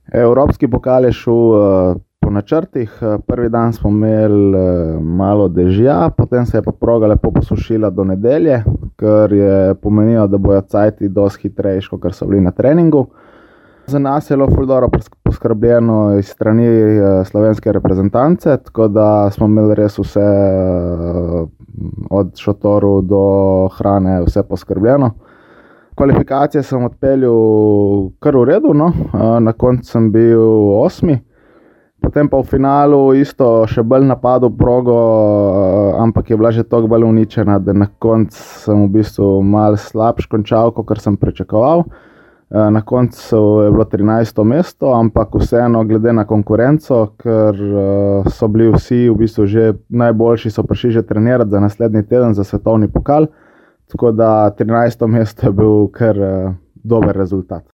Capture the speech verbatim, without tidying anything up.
Evropski pokal je šel uh, po načrtih. Prvi dan smo imeli uh, malo dežja, potem se je pa proga lepo posušila do nedelje, kar je pomenilo, da bojo cajti dosti hitrejši, kot so bili na treningu. Za nas je bilo ful dobro poskrbljeno iz strani uh, slovenske reprezentance, tako da smo imeli res vse uh, od šotorov do hrane, vse poskrbljeno. Kvalifikacije sem odpeljal kar v redu, no. Na koncu sem bil osmi, potem pa v finalu isto še bolj napadel progo, ampak je bila že toliko bolj uničena, da na koncu sem v bistvu malo slabš končal, kot sem pričakoval. Na koncu je bilo trinajsto mesto, ampak vseeno glede na konkurenco, ker so bili vsi v bistvu že najboljši, so prišli že trenirati za naslednji teden za svetovni pokal. Tako da trinajsto mesto je bil kar uh, dober rezultat.